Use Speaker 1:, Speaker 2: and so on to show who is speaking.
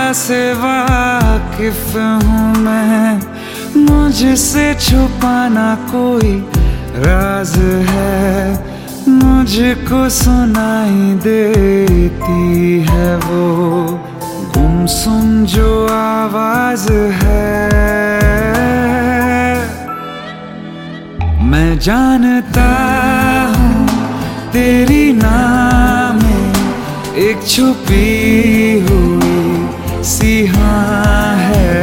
Speaker 1: से वाकिफ हूँ मैं, मुझसे छुपाना कोई राज है, मुझको सुनाई देती है वो गुमसुम जो आवाज है। मैं जानता हूँ तेरी नाम में एक छुपी हुई सी